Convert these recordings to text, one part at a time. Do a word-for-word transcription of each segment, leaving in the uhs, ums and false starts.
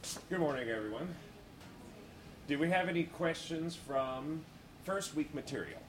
Good morning, everyone. Do we have any questions from first week material?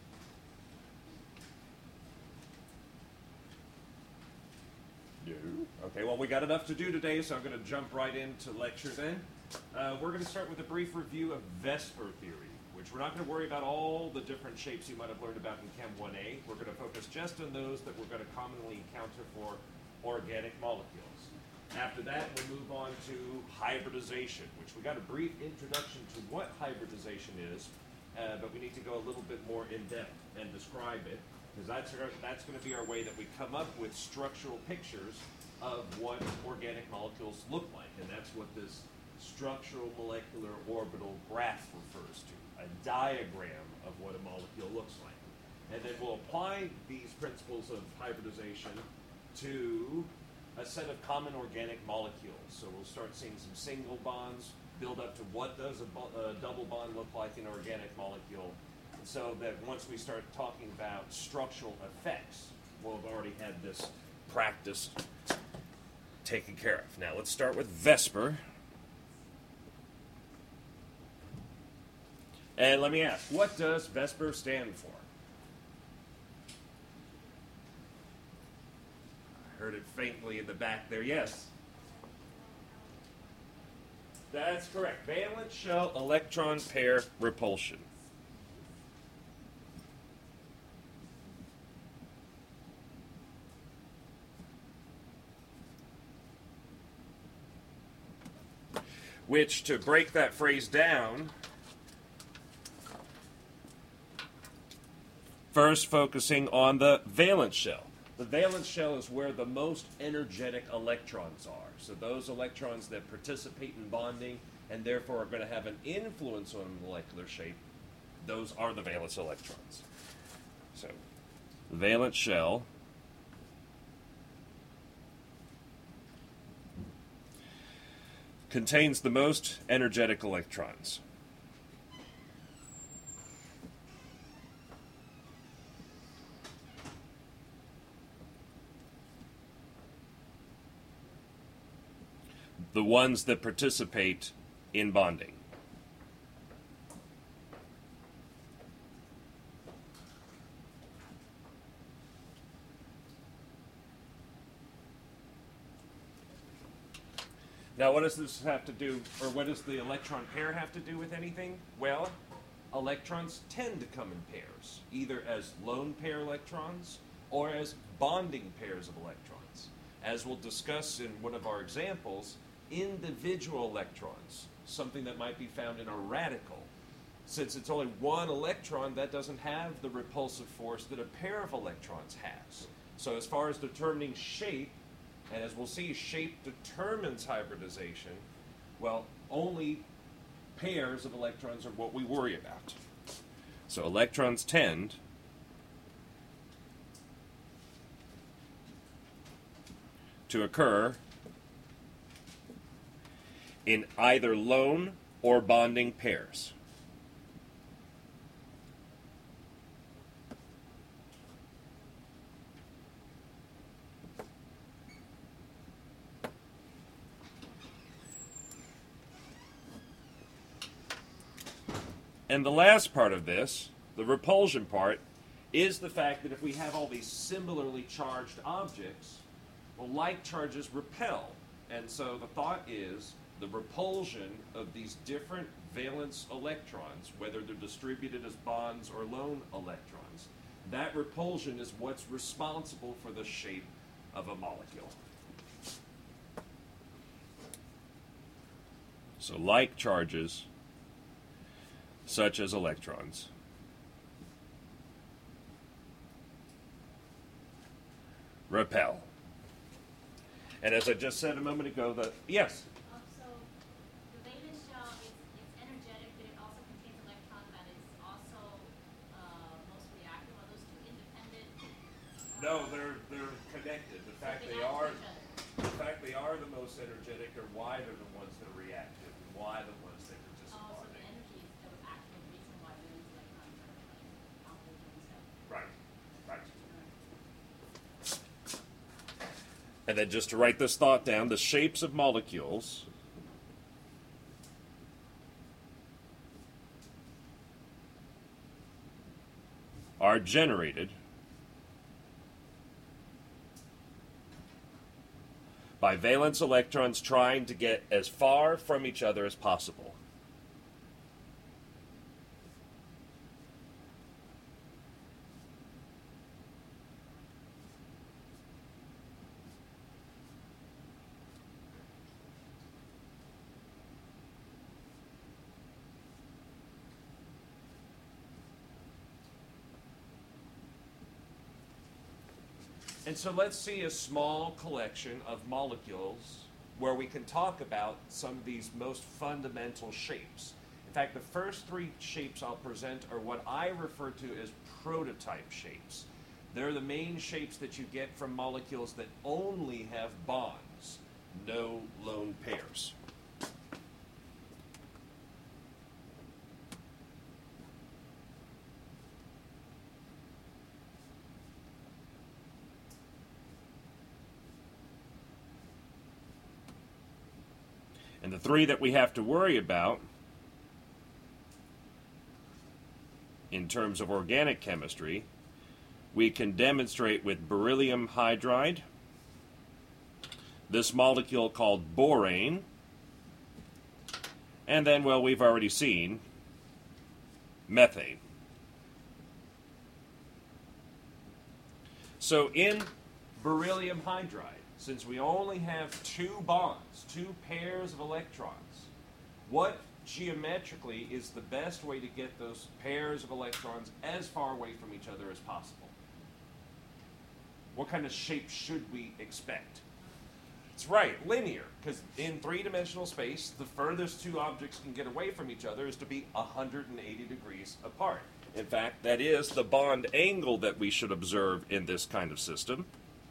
No. Okay, well, we got enough to do today, so I'm going to jump right into lecture then. Uh, we're going to start with a brief review of VSEPR theory, which we're not going to worry about all the different shapes you might have learned about in Chem one A. We're going to focus just on those that we're going to commonly encounter for organic molecules. After that, we move on to hybridization, which we got a brief introduction to what hybridization is, uh, but we need to go a little bit more in depth and describe it, because that's, that's going to be our way that we come up with structural pictures of what organic molecules look like, and that's what this structural molecular orbital graph refers to, a diagram of what a molecule looks like. And then we'll apply these principles of hybridization to a set of common organic molecules. So we'll start seeing some single bonds, build up to what does a, bo- a double bond look like in an organic molecule, so that once we start talking about structural effects, we'll have already had this practice taken care of. Now let's start with VSEPR. And let me ask, what does VSEPR stand for? Heard it faintly in the back there. Yes. That's correct. Valence shell electron pair repulsion. Which, to break that phrase down, first focusing on the valence shell. The valence shell is where the most energetic electrons are. So those electrons that participate in bonding and therefore are going to have an influence on molecular shape, those are the valence electrons. So the valence shell contains the most energetic electrons. The ones that participate in bonding. Now, what does this have to do, or what does the electron pair have to do with anything? Well, electrons tend to come in pairs, either as lone pair electrons or as bonding pairs of electrons. As we'll discuss in one of our examples, individual electrons, something that might be found in a radical. Since it's only one electron, that doesn't have the repulsive force that a pair of electrons has. So as far as determining shape, and as we'll see, shape determines hybridization, well, only pairs of electrons are what we worry about. So electrons tend to occur in either lone or bonding pairs. And the last part of this, the repulsion part, is the fact that if we have all these similarly charged objects, well, like charges repel. And so the thought is the repulsion of these different valence electrons, whether they're distributed as bonds or lone electrons, that repulsion is what's responsible for the shape of a molecule. So like charges, such as electrons, repel. And as I just said a moment ago, that yes? Um, so the valence shell is it's energetic, but it also contains electron that is also uh, most reactive. Are those two independent? Uh, No, they're they're connected. The fact they they add to are each other. the fact they are the most energetic are why they're the ones that are reactive and why the ones that participate. Oh, so the energy is the actual reason why valence electrons are like powerful and stuff. Right. Right. And then just to write this thought down, the shapes of molecules are generated by valence electrons trying to get as far from each other as possible. And so let's see a small collection of molecules where we can talk about some of these most fundamental shapes. In fact, the first three shapes I'll present are what I refer to as prototype shapes. They're the main shapes that you get from molecules that only have bonds, no lone pairs. And the three that we have to worry about in terms of organic chemistry, we can demonstrate with beryllium hydride, this molecule called borane, and then, well, we've already seen methane. So in beryllium hydride, since we only have two bonds, two pairs of electrons, what geometrically is the best way to get those pairs of electrons as far away from each other as possible? What kind of shape should we expect? It's right, linear, because in three-dimensional space, the furthest two objects can get away from each other is to be one hundred eighty degrees apart. In fact, that is the bond angle that we should observe in this kind of system.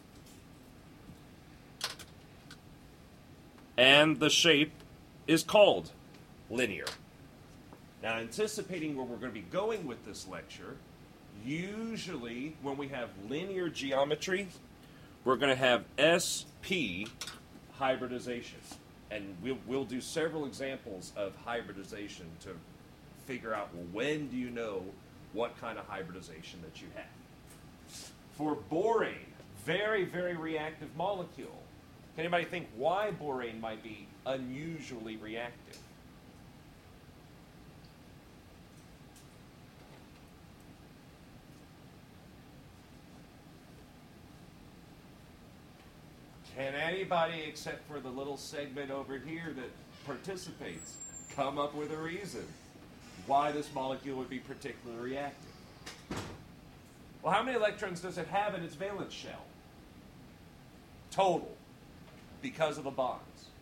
And the shape is called linear. Now, anticipating where we're going to be going with this lecture, usually when we have linear geometry, we're going to have S P hybridization. And we'll, we'll do several examples of hybridization to figure out, well, when do you know what kind of hybridization that you have? For borane, very, very reactive molecule. Can anybody think why borane might be unusually reactive? Can anybody, except for the little segment over here that participates, come up with a reason why this molecule would be particularly reactive? Well, how many electrons does it have in its valence shell? Total. Because of the bonds.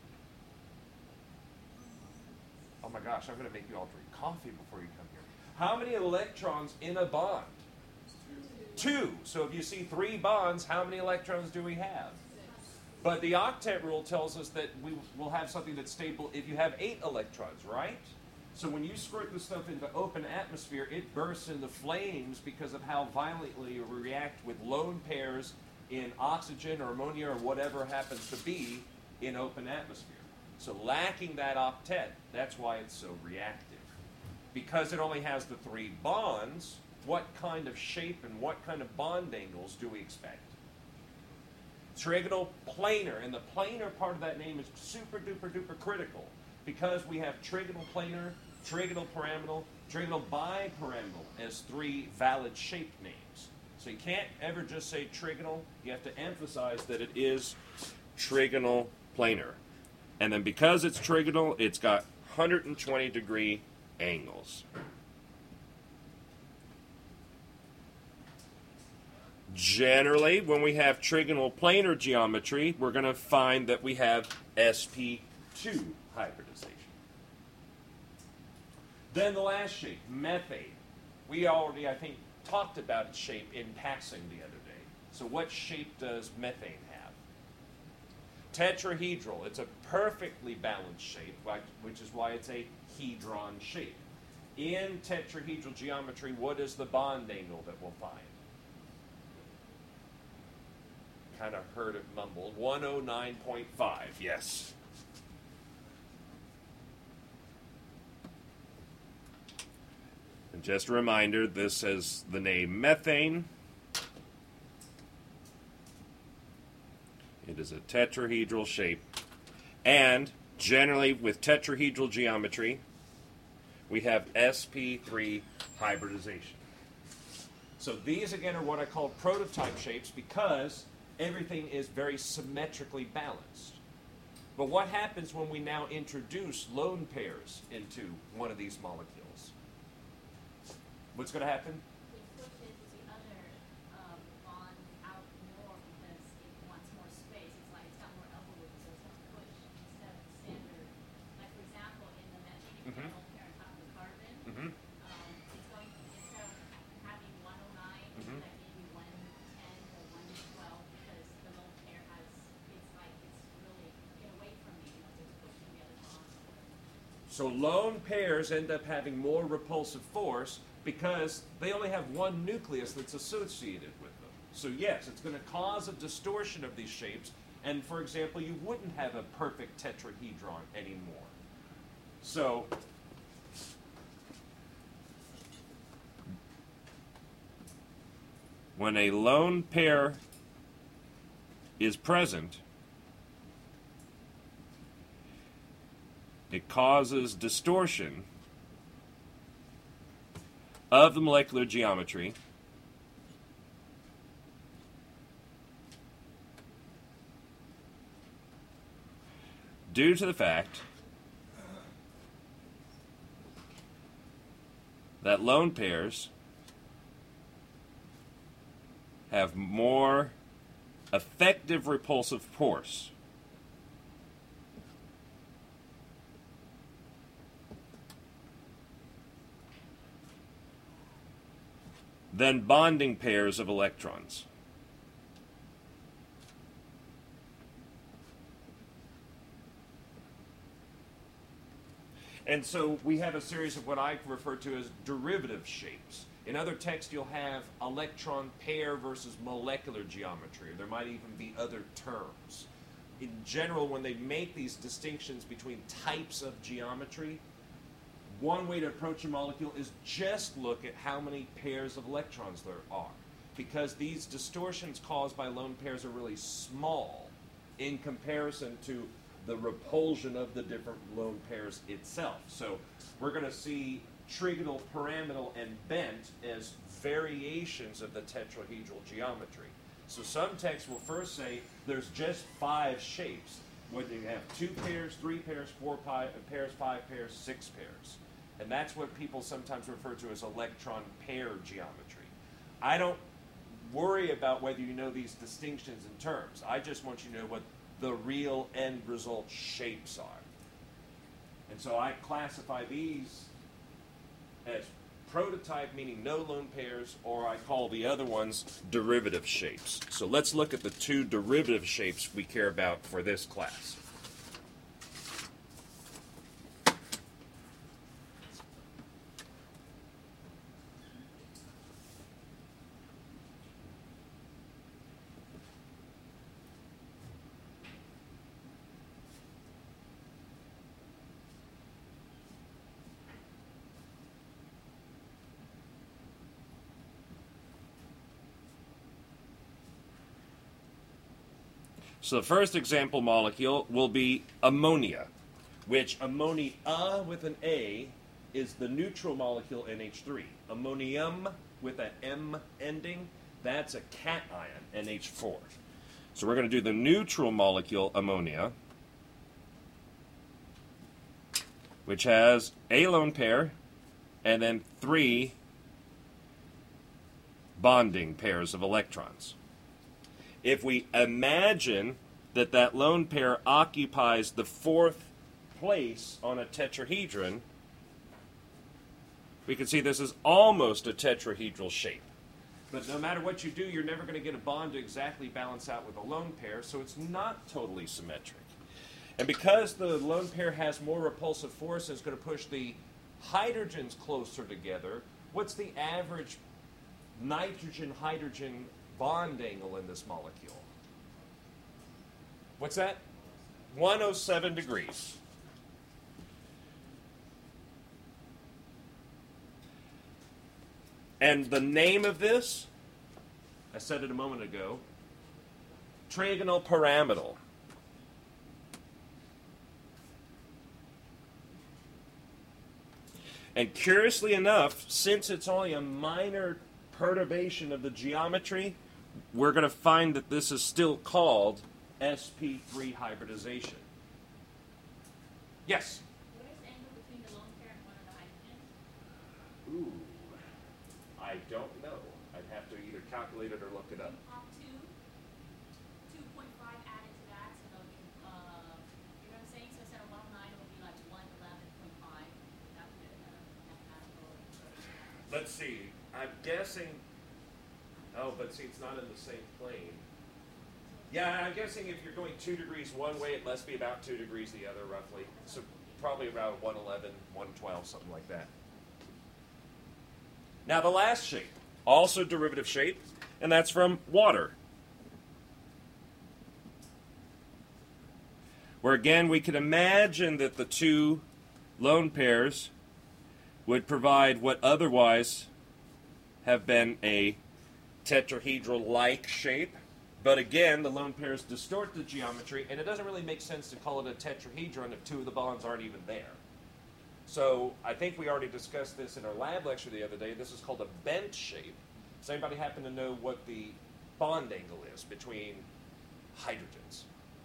Oh my gosh, I'm going to make you all drink coffee before you come here. How many electrons in a bond? Two. Two. So if you see three bonds, how many electrons do we have? But the octet rule tells us that we will have something that's stable if you have eight electrons, right? So when you squirt this stuff into open atmosphere, it bursts into flames because of how violently it will react with lone pairs in oxygen or ammonia or whatever happens to be in open atmosphere. So lacking that octet, that's why it's so reactive. Because it only has the three bonds, what kind of shape and what kind of bond angles do we expect? Trigonal planar, and the planar part of that name is super duper duper critical because we have trigonal planar, trigonal pyramidal, trigonal bipyramidal as three valid shape names. So you can't ever just say trigonal. You have to emphasize that it is trigonal planar. And then because it's trigonal, it's got one hundred twenty degree angles. Generally, when we have trigonal planar geometry, we're going to find that we have S P two hybridization. Then the last shape, methane. We already, I think, talked about its shape in passing the other day. So what shape does methane have? Tetrahedral. It's a perfectly balanced shape, which is why it's a hedron shape. In tetrahedral geometry, what is the bond angle that we'll find? Kind of heard it mumbled. one oh nine point five, yes. And Just a reminder, this has the name methane. It is a tetrahedral shape. And generally with tetrahedral geometry, we have s p three hybridization. So these again are what I call prototype shapes because everything is very symmetrically balanced. But what happens when we now introduce lone pairs into one of these molecules? What's going to happen? It pushes the other um, bond out more because it wants more space. It's like it's got more elbow room, so it's going to push instead of standard. Like for example, in the methane, if you have a lone pair on top of the carbon, Mm-hmm. um, it's going instead of having one oh nine, Mhm. it's like maybe one ten or one twelve because the lone pair has. It's like it's really get away from me, you know, it's pushing the other bond. So lone pairs end up having more repulsive force because they only have one nucleus that's associated with them. So yes, it's going to cause a distortion of these shapes, and for example, you wouldn't have a perfect tetrahedron anymore. So when a lone pair is present, it causes distortion of the molecular geometry due to the fact that lone pairs have more effective repulsive force than bonding pairs of electrons. And so we have a series of what I refer to as derivative shapes. In other texts, you'll have electron pair versus molecular geometry. There might even be other terms. In general, when they make these distinctions between types of geometry, one way to approach a molecule is just look at how many pairs of electrons there are, because these distortions caused by lone pairs are really small in comparison to the repulsion of the different lone pairs itself. So we're going to see trigonal, pyramidal, and bent as variations of the tetrahedral geometry. So some texts will first say there's just five shapes, whether you have two pairs, three pairs, four pi- pairs, five pairs, six pairs. And that's what people sometimes refer to as electron pair geometry. I don't worry about whether you know these distinctions in terms. I just want you to know what the real end result shapes are. And so I classify these as prototype, meaning no lone pairs, or I call the other ones derivative shapes. So let's look at the two derivative shapes we care about for this class. So the first example molecule will be ammonia, which ammonia with an A is the neutral molecule N H three. Ammonium with an M ending, that's a cation N H four. So we're going to do the neutral molecule ammonia, which has a lone pair and then three bonding pairs of electrons. If we imagine that that lone pair occupies the fourth place on a tetrahedron, we can see this is almost a tetrahedral shape. But no matter what you do, you're never going to get a bond to exactly balance out with a lone pair, so it's not totally symmetric. And because the lone pair has more repulsive force and is going to push the hydrogens closer together, what's the average nitrogen-hydrogen bond angle in this molecule? What's that? one hundred seven degrees. And the name of this, I said it a moment ago, trigonal pyramidal. And curiously enough, since it's only a minor perturbation of the geometry, we're going to find that this is still called S P three hybridization. Yes? What is the angle between the lone pair and one of the hydrogens? Ooh, I don't know. I'd have to either calculate it or look it up. Pop two, two point five added to that, so it'll be, uh, you know what I'm saying? So instead of one oh nine, it will be like one eleven point five. That would be a mathematical. Let's see. I'm guessing. Oh, but see, it's not in the same plane. Yeah, I'm guessing if you're going two degrees one way, it must be about two degrees the other, roughly. So probably around one eleven, one twelve, something like that. Now the last shape, also derivative shape, and that's from water. Where again, we can imagine that the two lone pairs would provide what otherwise have been a tetrahedral-like shape. But again, the lone pairs distort the geometry, and it doesn't really make sense to call it a tetrahedron if two of the bonds aren't even there. So I think we already discussed this in our lab lecture the other day. This is called a bent shape. Does anybody happen to know what the bond angle is between hydrogens?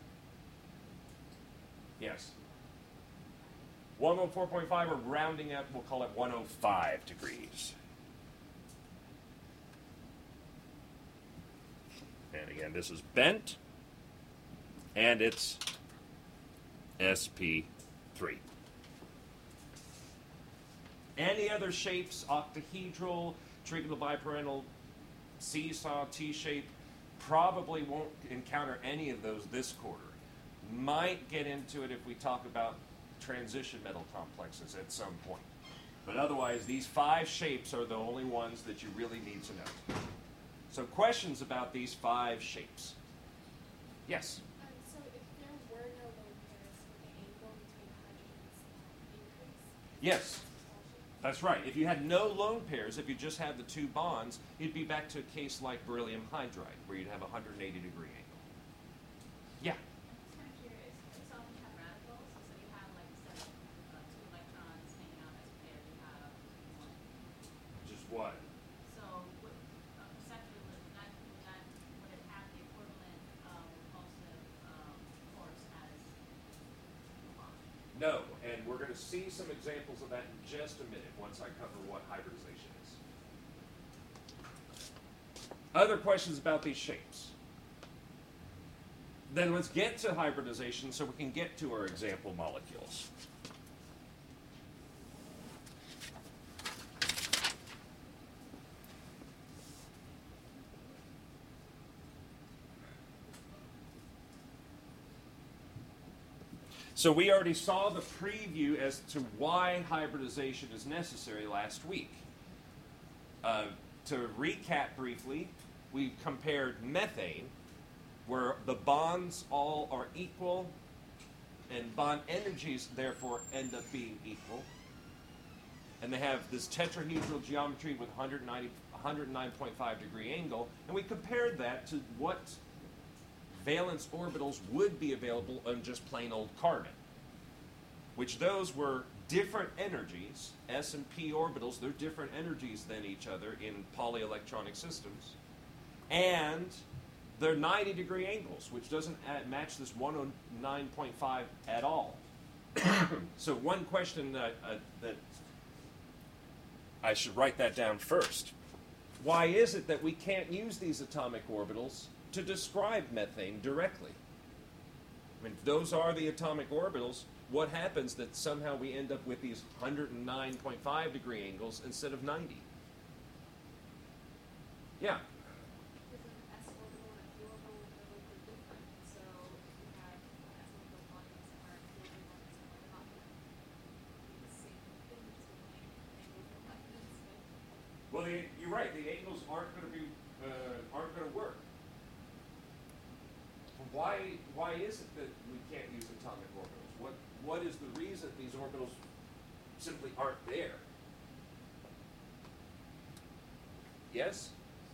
Yes. one oh four point five, or rounding up, we'll call it one oh five degrees. And again, this is bent, and it's S P three. Any other shapes, octahedral, trigonal biparental, seesaw, T-shape, probably won't encounter any of those this quarter. Might get into it if we talk about transition metal complexes at some point. But otherwise, these five shapes are the only ones that you really need to know. So questions about these five shapes? Yes? Um, so if there were no lone pairs, would the angle between the hydrogens increase? Yes, that's right. If you had no lone pairs, if you just had the two bonds, you'd be back to a case like beryllium hydride, where you'd have a one hundred eighty degree angle. Yeah? I'm just kind of curious. So often you have radicals, so you have like instead of uh, two electrons hanging out as a pair, you have one. Just what? So would, uh, essentially, would that, would that, would it have the equivalent uh, repulsive um, force as a bond? No, and we're going to see some examples of that in just a minute once I cover what hybridization is. Other questions about these shapes? Then let's get to hybridization so we can get to our example molecules. So we already saw the preview as to why hybridization is necessary last week. Uh, to recap briefly, we compared methane, where the bonds all are equal, and bond energies therefore end up being equal. And they have this tetrahedral geometry with one hundred ninety, one hundred nine point five degree angle, and we compared that to what valence orbitals would be available on just plain old carbon, which those were different energies. S and P orbitals, they're different energies than each other in polyelectronic systems, and they're ninety degree angles, which doesn't add, match this one oh nine point five at all. So one question that, uh, that I should write that down first. Why is it that we can't use these atomic orbitals to describe methane directly? I mean, if those are the atomic orbitals, what happens that somehow we end up with these one hundred nine point five degree angles instead of ninety? Yeah? Because an S orbital and a P orbital are really different. So if you have an S orbital bodies are clearly one is not going to be the same thing between angles and lightness. Well, the, you're right. The angles aren't going to be uh, aren't going to work. Why why is it that we can't use atomic orbitals? What what is the reason these orbitals simply aren't there? Yes?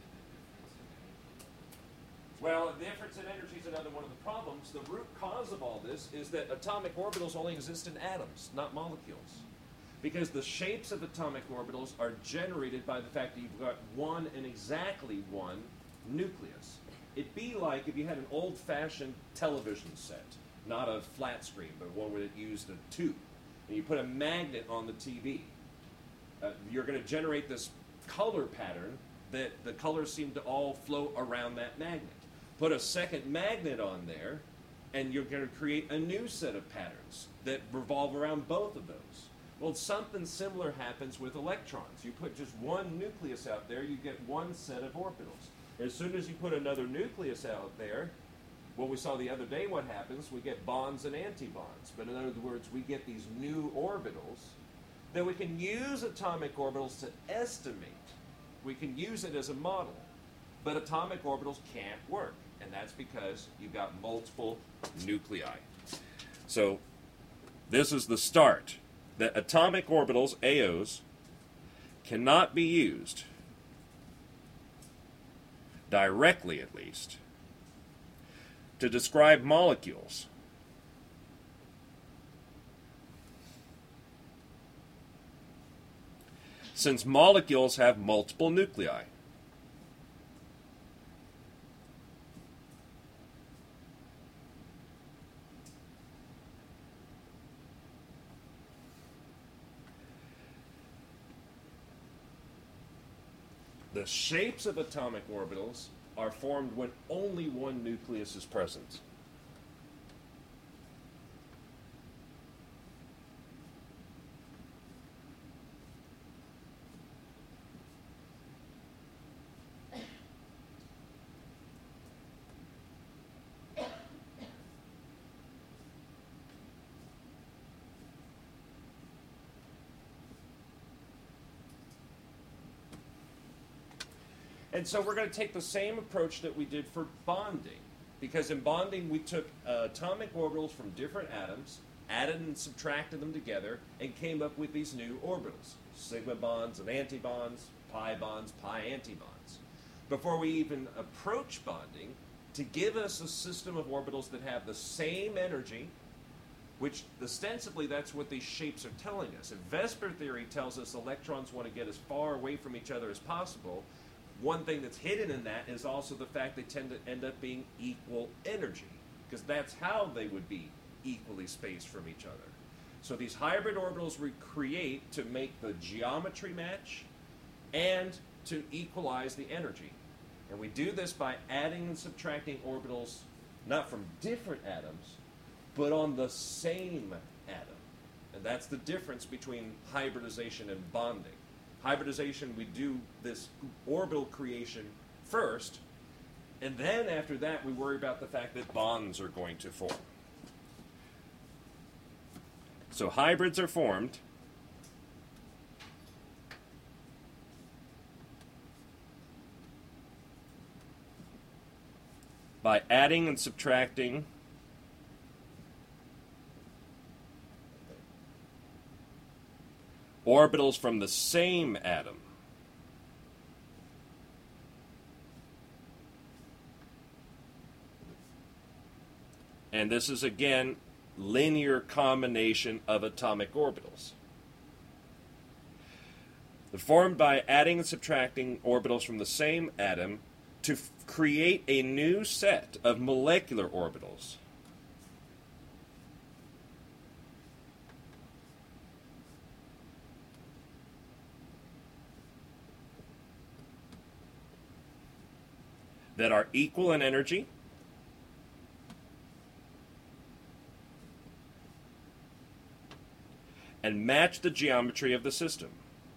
Well, the difference in energy is another one of the problems. The root cause of all this is that atomic orbitals only exist in atoms, not molecules. Because the shapes of atomic orbitals are generated by the fact that you've got one and exactly one nucleus. It'd be like if you had an old-fashioned television set, not a flat screen, but one where it used a tube, and you put a magnet on the T V. Uh, you're going to generate this color pattern that the colors seem to all flow around that magnet. Put a second magnet on there, and you're going to create a new set of patterns that revolve around both of those. Well, something similar happens with electrons. You put just one nucleus out there, you get one set of orbitals. As soon as you put another nucleus out there, what we saw the other day, what happens, we get bonds and antibonds. But in other words, we get these new orbitals that we can use atomic orbitals to estimate. We can use it as a model. But atomic orbitals can't work. And that's because you've got multiple nuclei. So this is the start. That atomic orbitals, A Os, cannot be used, directly at least, to describe molecules. Since molecules have multiple nuclei. The shapes of atomic orbitals are formed when only one nucleus is present. And so we're going to take the same approach that we did for bonding. Because in bonding, we took uh, atomic orbitals from different atoms, added and subtracted them together, and came up with these new orbitals. Sigma bonds and antibonds, pi bonds, pi antibonds. Before we even approach bonding, to give us a system of orbitals that have the same energy, which ostensibly that's what these shapes are telling us. If VSEPR theory tells us electrons want to get as far away from each other as possible, one thing that's hidden in that is also the fact they tend to end up being equal energy, because that's how they would be equally spaced from each other. So these hybrid orbitals we create to make the geometry match and to equalize the energy. And we do this by adding and subtracting orbitals not from different atoms, but on the same atom. And that's the difference between hybridization and bonding. Hybridization, we do this orbital creation first, and then after that we worry about the fact that bonds are going to form. So hybrids are formed by adding and subtracting orbitals from the same atom. And this is again linear combination of atomic orbitals. They're formed by adding and subtracting orbitals from the same atom to f- create a new set of molecular orbitals. That are equal in energy and match the geometry of the system.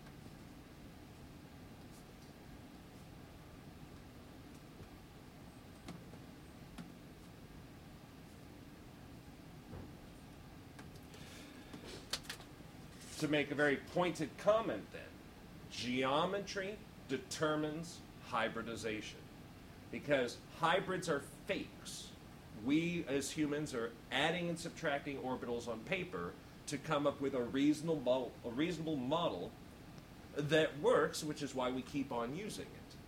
To make a very pointed comment then, geometry determines hybridization. Because hybrids are fakes. We, as humans, are adding and subtracting orbitals on paper to come up with a reasonable, a reasonable model that works, which is why we keep on using it.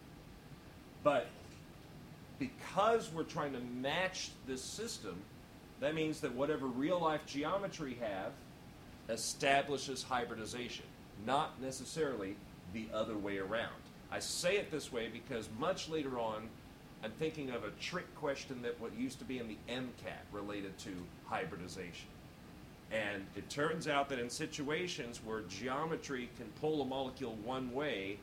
But because we're trying to match this system, that means that whatever real-life geometry have establishes hybridization, not necessarily the other way around. I say it this way because much later on, I'm thinking of a trick question that what used to be in the MCAT related to hybridization. And it turns out that in situations where geometry can pull a molecule one way,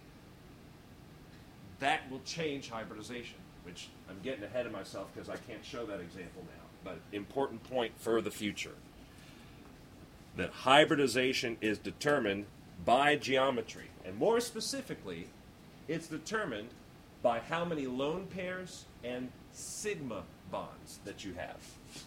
that will change hybridization, which I'm getting ahead of myself because I can't show that example now. But important point for the future, that hybridization is determined by geometry. And more specifically, it's determined by how many lone pairs and sigma bonds that you have.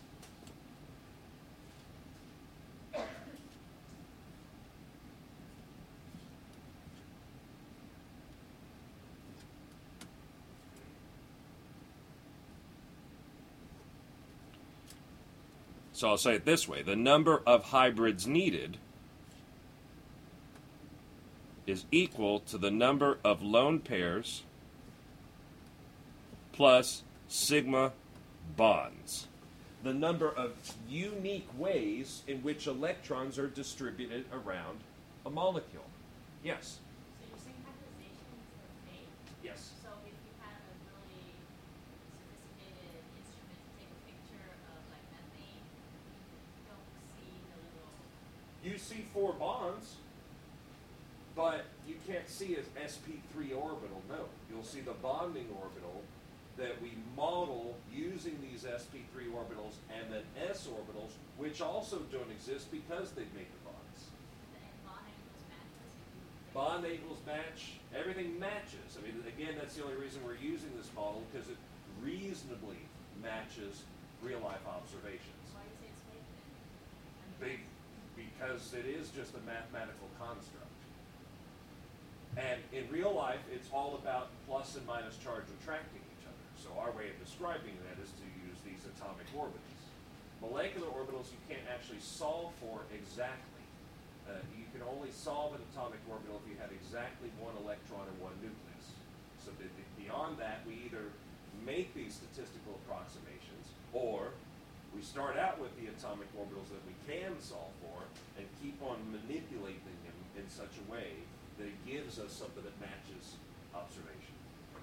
So I'll say it this way. The number of hybrids needed is equal to the number of lone pairs plus sigma bonds. The number of unique ways in which electrons are distributed around a molecule. Yes? So you're saying hybridization is for fate? Yes. So if you had a really sophisticated instrument to take a picture of like methane, you don't see the little... You see four bonds, but you can't see an s p three orbital, no. You'll see the bonding orbital that we model using these s p three orbitals and then s orbitals, which also don't exist because they've made the bonds. And bond angles matches. Bond angles match, everything matches. I mean, again, that's the only reason we're using this model, because it reasonably matches real-life observations. Why do you say it's fake then? I Be- mean, because it is just a mathematical construct. And in real life, it's all about plus and minus charge attracting each other. So our way of describing that is to use these atomic orbitals. Molecular orbitals you can't actually solve for exactly. Uh, you can only solve an atomic orbital if you have exactly one electron and one nucleus. So that the, beyond that, we either make these statistical approximations, or we start out with the atomic orbitals that we can solve for and keep on manipulating them in such a way that it gives us something that matches observation.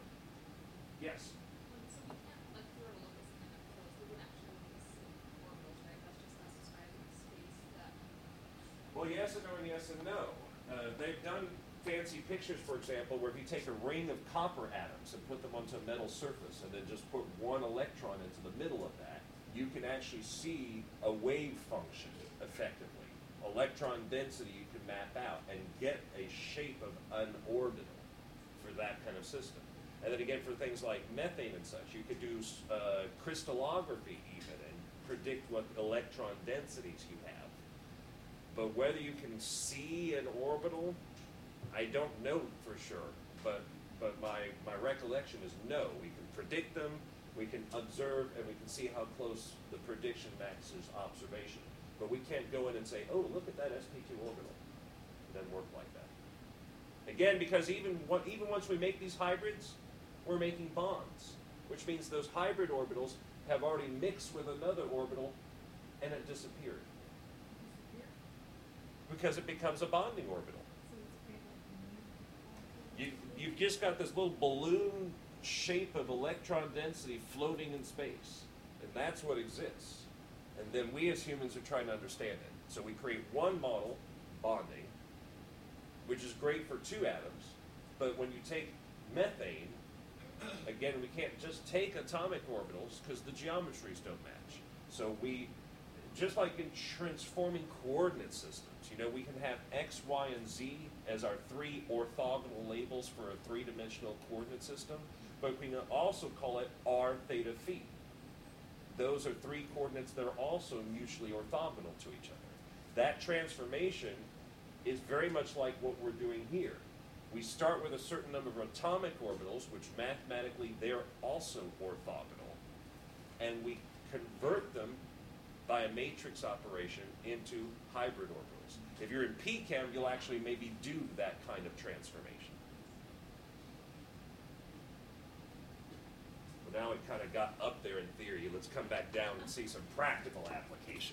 Yes? So we can't look through a locus and then close. We would actually look at the same orbitals, right? That's just us describing the space that. Well, yes and no and yes and no. Uh, they've done fancy pictures, for example, where if you take a ring of copper atoms and put them onto a metal surface and then just put one electron into the middle of that, you can actually see a wave function effectively. Electron density you can map out and get a shape of an orbital for that kind of system. And then again, for things like methane and such, you could do uh, crystallography even and predict what electron densities you have. But whether you can see an orbital, I don't know for sure. But but my, my recollection is no. We can predict them, we can observe, and we can see how close the prediction matches observation. But we can't go in and say, oh, look at that s p two orbital. It doesn't work like that. Again, because even, what, even once we make these hybrids, we're making bonds, which means those hybrid orbitals have already mixed with another orbital and it disappeared. Because it becomes a bonding orbital. You, you've just got this little balloon shape of electron density floating in space. And that's what exists. And then we as humans are trying to understand it. So we create one model, bonding, which is great for two atoms. But when you take methane, again, we can't just take atomic orbitals because the geometries don't match. So we, just like in transforming coordinate systems, you know, we can have X, Y, and Z as our three orthogonal labels for a three-dimensional coordinate system, but we can also call it R, theta, phi. Those are three coordinates that are also mutually orthogonal to each other. That transformation is very much like what we're doing here. We start with a certain number of atomic orbitals, which mathematically they're also orthogonal, and we convert them by a matrix operation into hybrid orbitals. If you're in P Chem, you'll actually maybe do that kind of transformation. now we kind of got up there in theory. Let's come back down and see some practical application.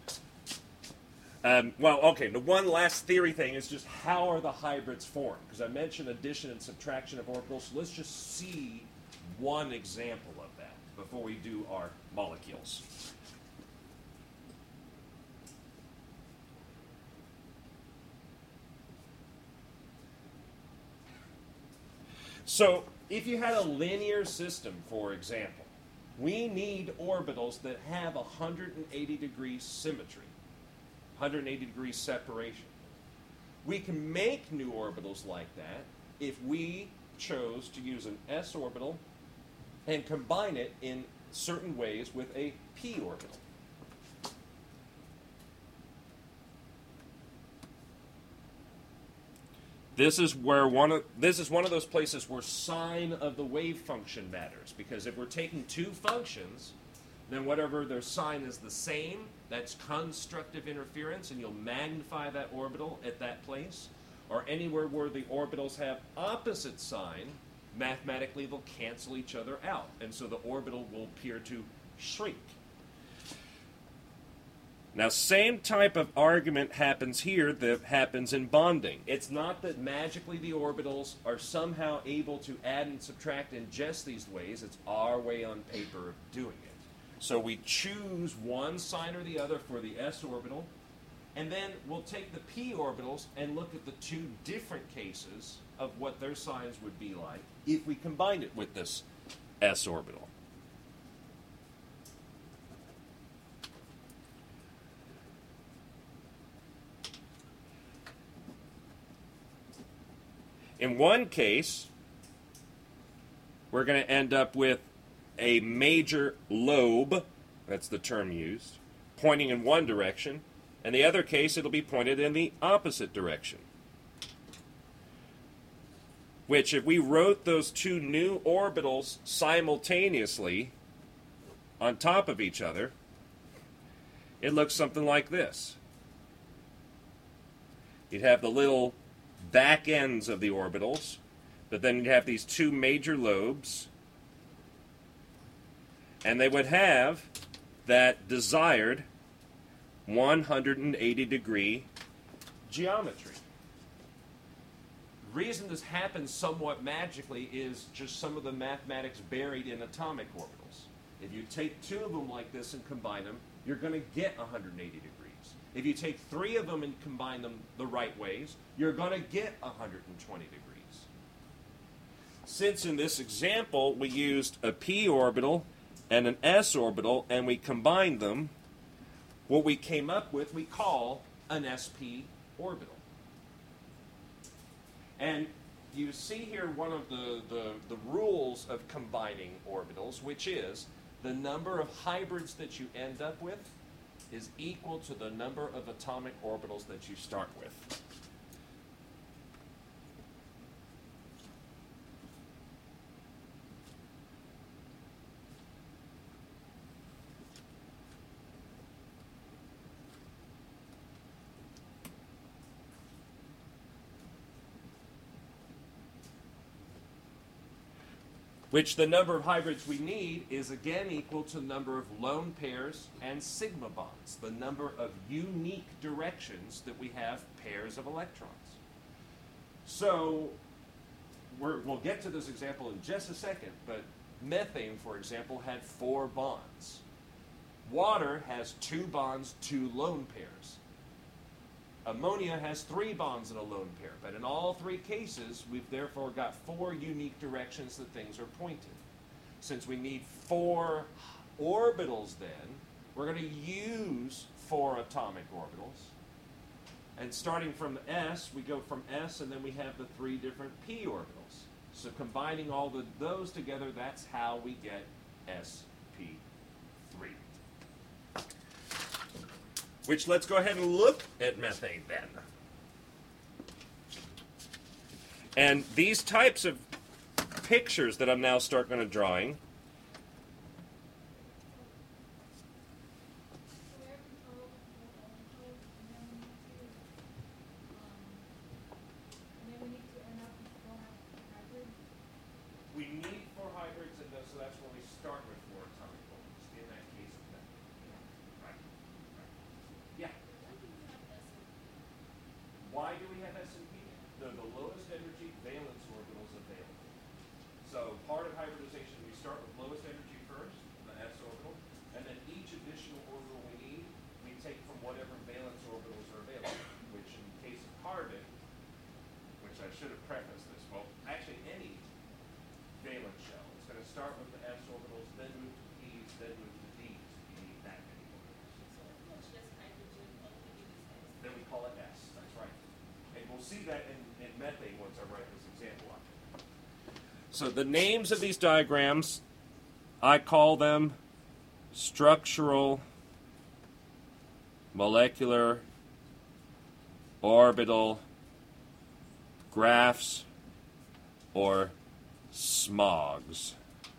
Um, well, okay, the one last theory thing is just how are the hybrids formed? Because I mentioned addition and subtraction of orbitals, so let's just see one example of that before we do our molecules. So, if you had a linear system, for example, we need orbitals that have one hundred eighty degree symmetry, one hundred eighty degree separation. We can make new orbitals like that if we chose to use an s orbital and combine it in certain ways with a p orbital. This is where one of this is one of those places where sign of the wave function matters, because if we're taking two functions, then whatever their sign is the same, that's constructive interference, and you'll magnify that orbital at that place. Or anywhere where the orbitals have opposite sign, mathematically they'll cancel each other out, and so the orbital will appear to shrink. Now, same type of argument happens here that happens in bonding. It's not that magically the orbitals are somehow able to add and subtract in just these ways. It's our way on paper of doing it. So we choose one sign or the other for the s orbital, and then we'll take the p orbitals and look at the two different cases of what their signs would be like if we combined it with this s orbital. In one case, we're going to end up with a major lobe, that's the term used, pointing in one direction, and the other case it'll be pointed in the opposite direction. Which, if we wrote those two new orbitals simultaneously on top of each other, it looks something like this. You'd have the little back ends of the orbitals, but then you'd have these two major lobes, and they would have that desired one hundred eighty degree geometry. The reason this happens somewhat magically is just some of the mathematics buried in atomic orbitals. If you take two of them like this and combine them, you're going to get one hundred eighty degrees. If you take three of them and combine them the right ways, you're going to get one hundred twenty degrees. Since in this example we used a p orbital and an s orbital and we combined them, what we came up with we call an sp orbital. And you see here one of the, the, the rules of combining orbitals, which is the number of hybrids that you end up with is equal to the number of atomic orbitals that you start with. Which the number of hybrids we need is again equal to the number of lone pairs and sigma bonds, the number of unique directions that we have pairs of electrons. So we're, we'll get to this example in just a second, but methane, for example, had four bonds. Water has two bonds, two lone pairs. Ammonia has three bonds and a lone pair, but in all three cases, we've therefore got four unique directions that things are pointed. Since we need four orbitals then, we're going to use four atomic orbitals. And starting from the s, we go from s, and then we have the three different p orbitals. So combining all the, those together, that's how we get s p three. Which, let's go ahead and look at methane then. And these types of pictures that I'm now start going to drawing, we need four hybrids, and so that's when we Why do we have S and P? They're the lowest energy valence orbitals available. So part of hybridization, we start with lowest energy first, the S orbital, and then each additional orbital we need, we take from whatever valence orbitals are available, which in the case of carbon, which I should have prefaced this, well, actually any valence shell, it's going to start with the S orbitals, then move to P's, then move to D's. You need that many orbitals. So it's just hydrogen, what do we do these days? Then we call it S, that's right. And we'll see that in, in methane once I write this example out. So the names of these diagrams, I call them structural, molecular, orbital graphs, or smogs.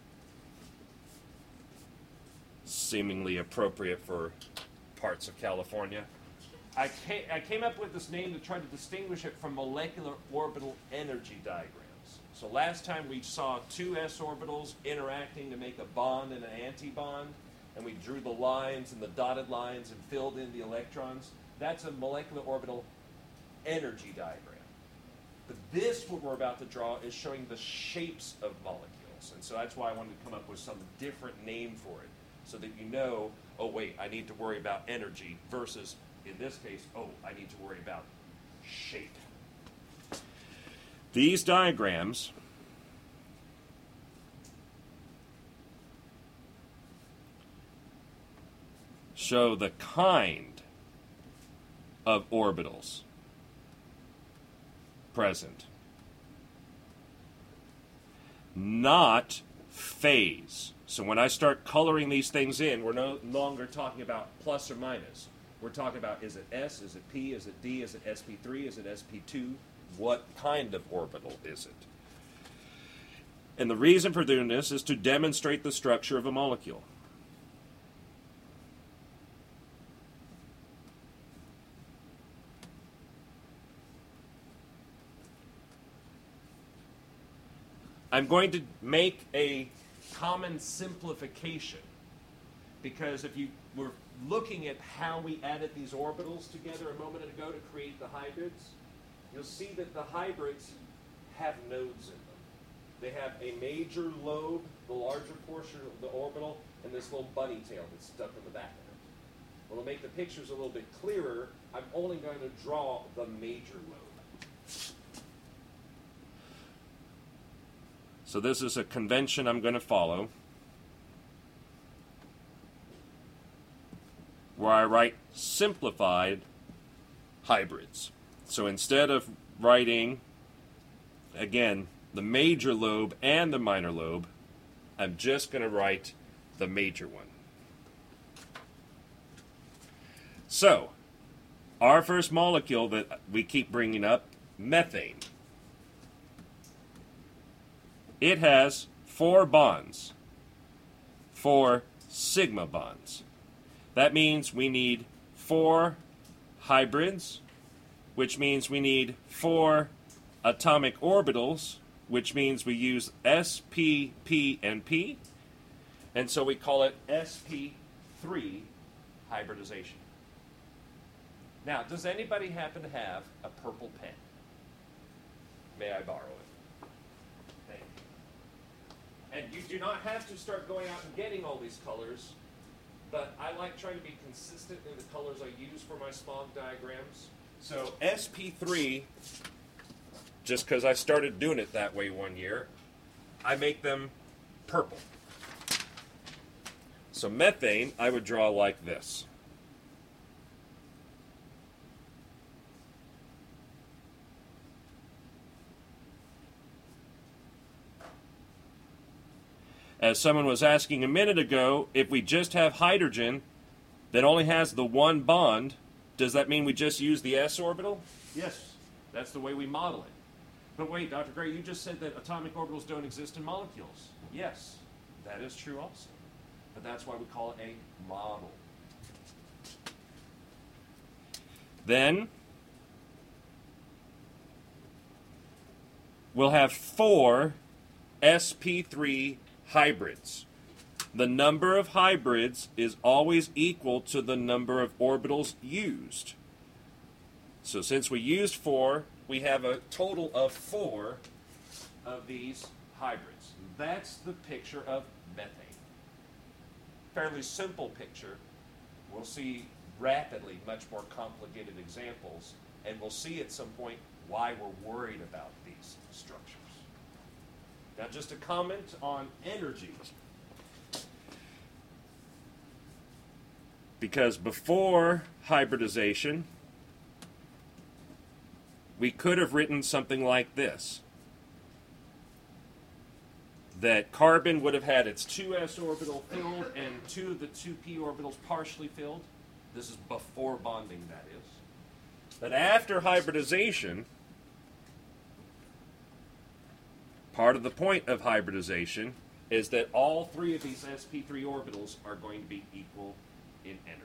Seemingly appropriate for parts of California. I came, I came up with this name to try to distinguish it from molecular orbital energy diagrams. So last time we saw two s orbitals interacting to make a bond and an antibond, and we drew the lines and the dotted lines and filled in the electrons. That's a molecular orbital energy diagram. But this, what we're about to draw, is showing the shapes of molecules. And so that's why I wanted to come up with some different name for it, so that you know, oh wait, I need to worry about energy versus, in this case, oh, I need to worry about shape. These diagrams show the kind of orbitals present, not phase. So when I start coloring these things in, we're no longer talking about plus or minus. We're talking about, is it S, is it P, is it D, is it S P three, is it S P two? What kind of orbital is it? And the reason for doing this is to demonstrate the structure of a molecule. I'm going to make a common simplification, because if you were looking at how we added these orbitals together a moment ago to create the hybrids, you'll see that the hybrids have nodes in them. They have a major lobe, the larger portion of the orbital, and this little bunny tail that's stuck in the back of it. Well, to make the pictures a little bit clearer, I'm only going to draw the major lobe. So this is a convention I'm going to follow, where I write simplified hybrids. So instead of writing, again, the major lobe and the minor lobe, I'm just going to write the major one. So, our first molecule that we keep bringing up, methane. It has four bonds, four sigma bonds. That means we need four hybrids, which means we need four atomic orbitals, which means we use S, P, P, and P. And so we call it S P three hybridization. Now, does anybody happen to have a purple pen? May I borrow it? Thank you. And you do not have to start going out and getting all these colors, but I like trying to be consistent in the colors I use for my smog diagrams. So S P three, just because I started doing it that way one year, I make them purple. So methane, I would draw like this. As someone was asking a minute ago, if we just have hydrogen that only has the one bond, does that mean we just use the s orbital? Yes, that's the way we model it. But wait, Doctor Gray, you just said that atomic orbitals don't exist in molecules. Yes, that is true also. But that's why we call it a model. Then we'll have four S P three hybrids. The number of hybrids is always equal to the number of orbitals used. So since we used four, we have a total of four of these hybrids. That's the picture of methane. Fairly simple picture. We'll see rapidly much more complicated examples, and we'll see at some point why we're worried about these structures. Now, just a comment on energy. Because before hybridization, we could have written something like this. That carbon would have had its two s orbital filled and two of the two p orbitals partially filled. This is before bonding, that is. But after hybridization, part of the point of hybridization is that all three of these s p three orbitals are going to be equal in energy.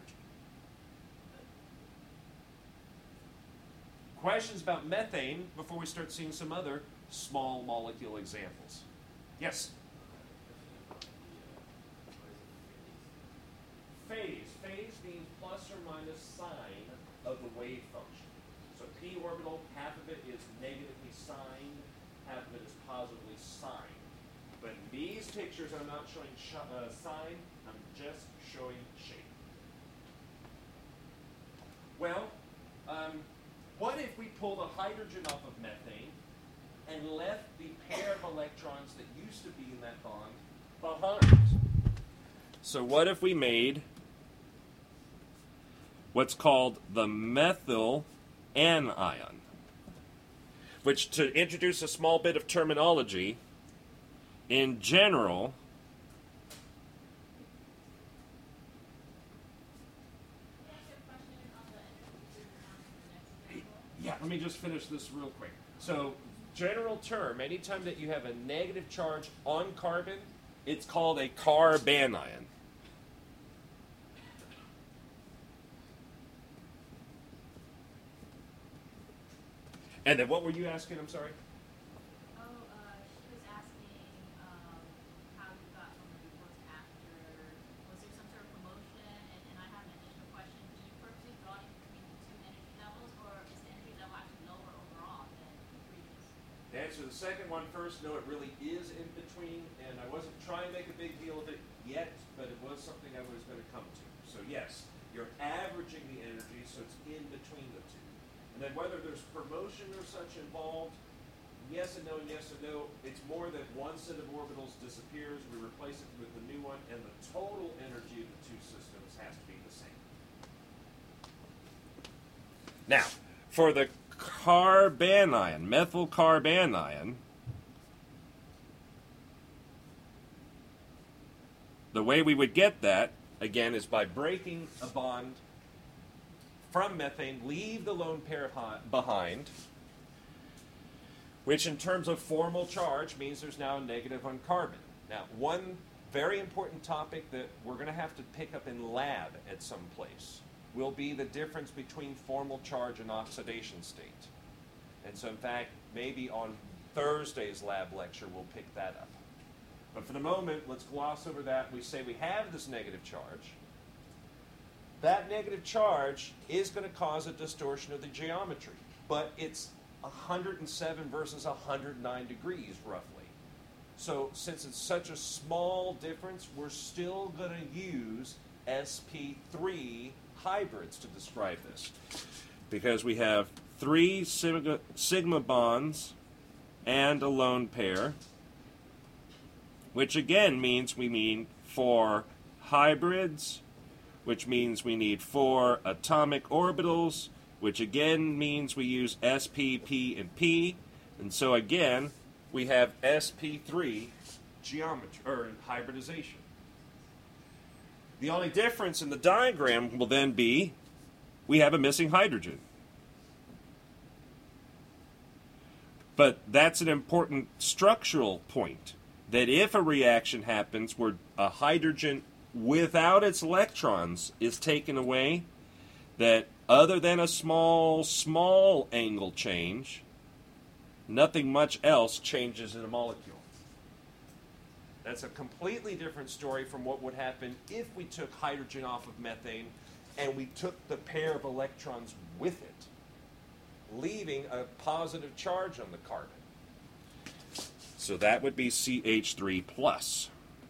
Questions about methane before we start seeing some other small molecule examples? Yes? Phase. Phase means plus or minus sign of the wave function. So p orbital, half of it is negatively signed, half of it is positively signed. But in these pictures, I'm not showing sh uh, sign, I'm just showing shape. Well, um, what if we pulled a hydrogen off of methane and left the pair of electrons that used to be in that bond behind? So what if we made what's called the methyl anion? Which, to introduce a small bit of terminology, in general, yeah, let me just finish this real quick. So, general term, anytime that you have a negative charge on carbon, it's called a carbanion. And then what were you asking? I'm sorry? Oh, uh, she was asking um, how you got from the before to after. Was there some sort of promotion? And, and I have an additional question. Do you purposely draw in between the two energy levels, or is the energy level actually lower overall than the previous? To answer the second one first, no, it really is in between, and I wasn't trying to make a big deal of it yet, but it was something I was going to come to. So yes, you're averaging the energy, so it's in between the two. And then whether there's promotion or such involved, yes and no and yes and no. It's more that one set of orbitals disappears, we replace it with the new one, and the total energy of the two systems has to be the same. Now, for the carbanion, methyl carbanion, the way we would get that, again, is by breaking a bond from methane, leave the lone pair behind, which in terms of formal charge means there's now a negative on carbon. Now, one very important topic that we're going to have to pick up in lab at some place will be the difference between formal charge and oxidation state. And so, in fact, maybe on Thursday's lab lecture we'll pick that up. But for the moment, let's gloss over that. We say we have this negative charge. That negative charge is going to cause a distortion of the geometry, but it's one hundred seven versus one hundred nine degrees, roughly. So since it's such a small difference, we're still going to use s p three hybrids to describe this, because we have three sigma, sigma bonds and a lone pair, which again means we mean four hybrids, which means we need four atomic orbitals, which again means we use s, p, p, and p. And so again, we have s p three geometry, or hybridization. The only difference in the diagram will then be we have a missing hydrogen. But that's an important structural point, that if a reaction happens where a hydrogen without its electrons is taken away, that other than a small, small angle change, nothing much else changes in a molecule. That's a completely different story from what would happen if we took hydrogen off of methane and we took the pair of electrons with it. leaving a positive charge on the carbon. So that would be C H three plus,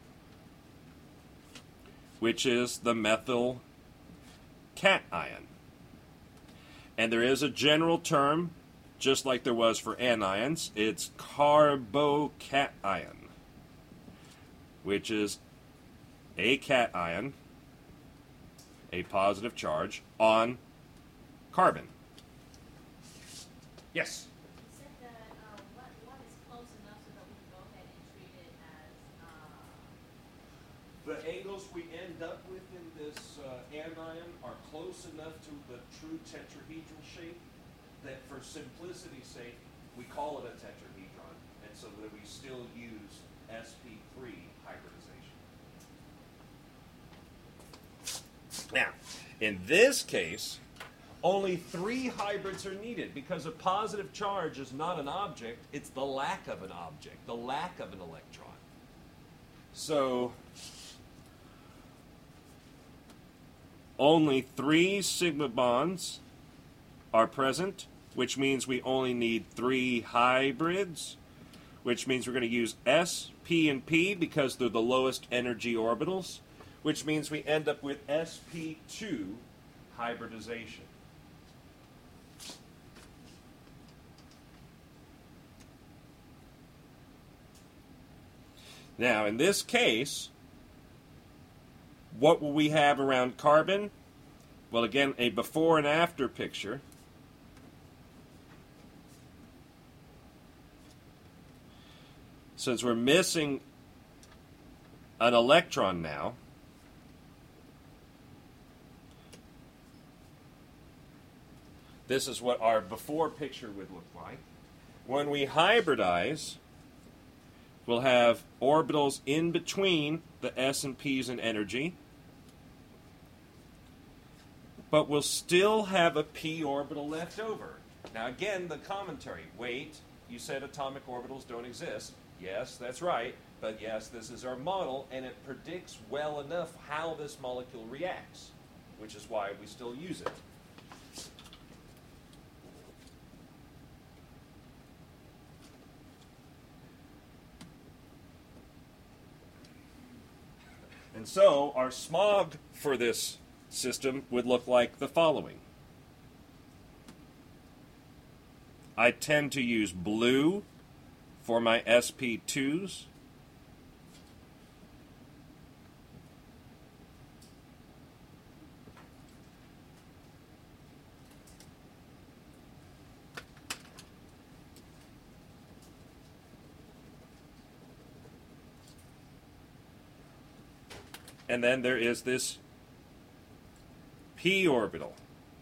which is the methyl cation. And there is a general term, just like there was for anions. It's carbocation, which is a cation, a positive charge, on carbon. Yes? You said that, uh, what, what is close enough so that we can go ahead and treat it as, uh, The angles we end up with in this uh, anion are close enough to the true tetrahedral shape that for simplicity's sake, we call it a tetrahedron, and so that we still use S P three hybridization. Now, in this case, only three hybrids are needed because a positive charge is not an object, it's the lack of an object, the lack of an electron. So, only three sigma bonds are present, which means we only need three hybrids, which means we're going to use S, P, and P because they're the lowest energy orbitals, which means we end up with S P two hybridization. Now, in this case, what will we have around carbon? Well, again, a before and after picture. Since we're missing an electron now, this is what our before picture would look like. When we hybridize, we'll have orbitals in between the S and P's in energy, but we'll still have a p orbital left over. Now again, the commentary, wait, you said atomic orbitals don't exist. Yes, that's right, but yes, this is our model, and it predicts well enough how this molecule reacts, which is why we still use it. And so our smog for this system would look like the following. I tend to use blue for my S P twos. And then there is this p orbital.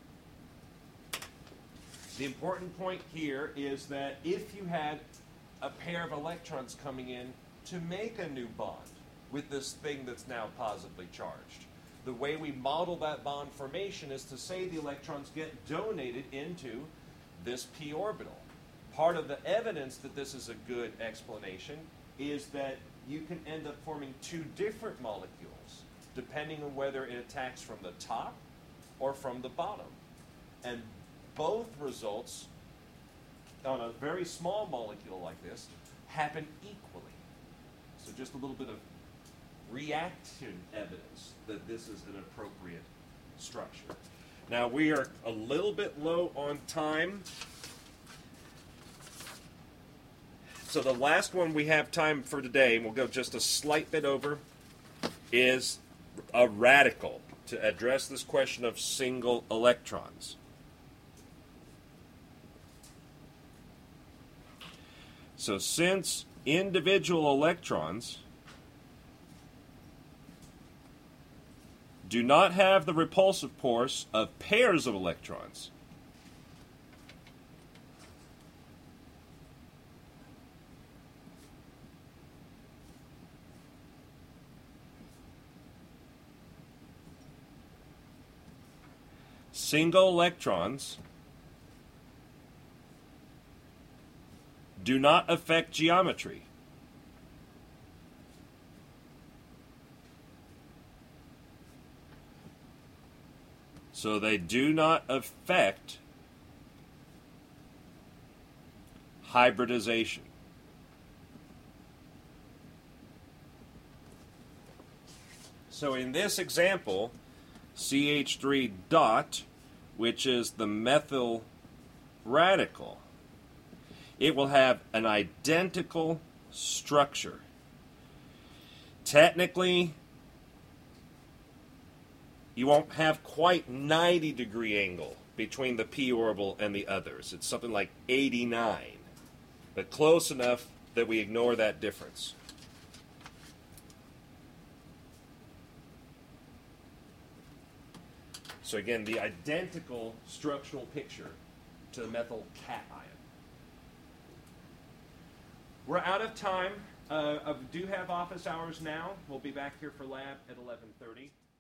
The important point here is that if you had a pair of electrons coming in to make a new bond with this thing that's now positively charged, the way we model that bond formation is to say the electrons get donated into this p orbital. Part of the evidence that this is a good explanation is that you can end up forming two different molecules depending on whether it attacks from the top or from the bottom. And both results on a very small molecule like this happen equally. So just a little bit of reaction evidence that this is an appropriate structure. Now we are a little bit low on time. So the last one we have time for today, and we'll go just a slight bit over, is a radical to address this question of single electrons. So since individual electrons do not have the repulsive force of pairs of electrons, single electrons do not affect geometry. So they do not affect hybridization. So in this example, C H three dot, which is the methyl radical, it will have an identical structure. Technically, you won't have quite ninety degree angle between the p orbital and the others. It's something like eighty-nine, but close enough that we ignore that difference. So again, the identical structural picture to the methyl cation. We're out of time. Uh, I do have office hours now. We'll be back here for lab at eleven thirty.